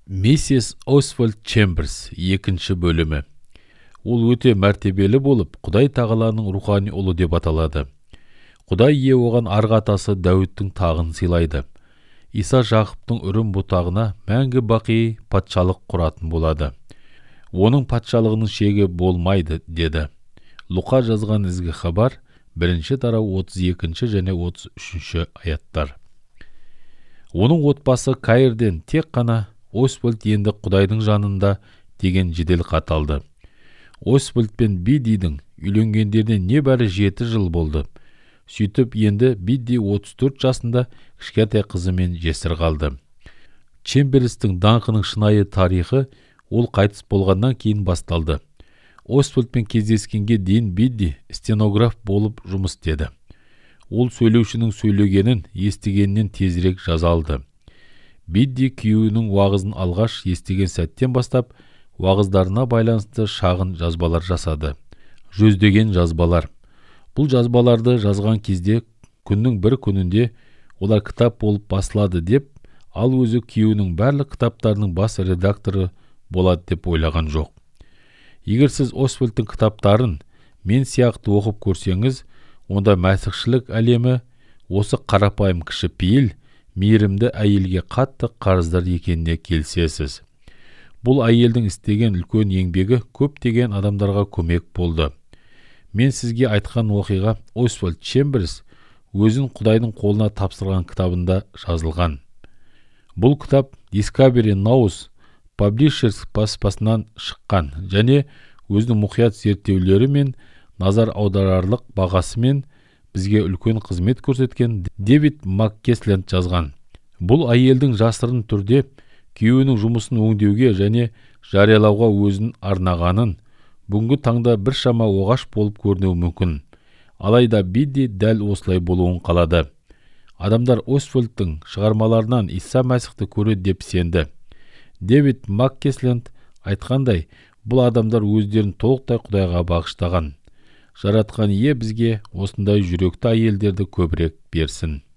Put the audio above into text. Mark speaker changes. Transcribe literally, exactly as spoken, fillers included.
Speaker 1: Миссис Освальд Чемберс екінші бөлімі. Ол өте мәртебелі болып, Құдай тағаланың рухани ұлы деп аталады. Құдай ие оған арғы атасы Дәуіттің тағын сыйлайды. Иса Жақыптың үрім бұтағына мәңгі бақи патшалық құратын болады. Оның патшалығының шегі болмайды, деді. Луқа жазған ізгі хабар, бірінші тарау отыз екінші және отыз үшінші аяттар. Оның отбасы Каирден тек қана Освальд енді Құдайдың жанында деген жедел хат алды. Освальд пен Биддидің үйленгендеріне небәрі жеті жыл болды. Сөйтіп енді Бидди отыз төрт жасында кішкентай қызымен жесір қалды. Чемберстің даңқының шынайы тарихы ол қайтыс болғаннан кейін басталды. Освальдпен кездескенге дейін Бидди стенограф болып жұмыс істеді. Ол сөйлеушінің сөйлегенін естігеннен тезірек жаза алды. Бидди күйеуінің уағызын алғаш естіген сәттен бастап уағыздарына байланысты шағын жазбалар жасады. Жүздеген жазбалар. Бұл жазбаларды жазған кезде күннің бір күнінде олар кітап болып басылады деп, ал өзі күйеуінің барлық кітаптарының бас редакторы болады деп ойлаған жоқ. Егер сіз Освальдтың кітаптарын мен сияқты оқып көрсеңіз, онда мәсіхшілік әлемі осы қарапайым кіші пейіл, мейірімді әйелге қатты қарыздар екеніне келісесіз. Бұл әйелдің істеген үлкен еңбегі көптеген адамдарға көмек болды. Мен сізге айтқан оқиға Освальд Чемберс өзін Құдайдың қолына тапсырған кітабында жазылған. Бұл кітап Discovery Nows Publishers баспасынан шыққан және өзінің мұқият зерттеулері мен назар аударарлық бағасымен бізге үлкен қызмет көрсеткен Дэвид Маккесленд жазған. Бұл әйелдің жасырын түрде күйеуінің жұмысын өңдеуге және жариялауға өзін арнағанын бүгінгі таңда біршама оғаш болып көрінуі мүмкін. Алайда Бидди дәл осылай болуын қалады. Адамдар Освальдтың шығармаларынан Иса Мәсіхті көреді деп сенді. Дэвид Маккесленд айтқандай, бұл адамдар өздерін толықтай Құдайға бағыштаған. Жаратқан ие бізге осындай жүректі әйелдерді көбірек берсін.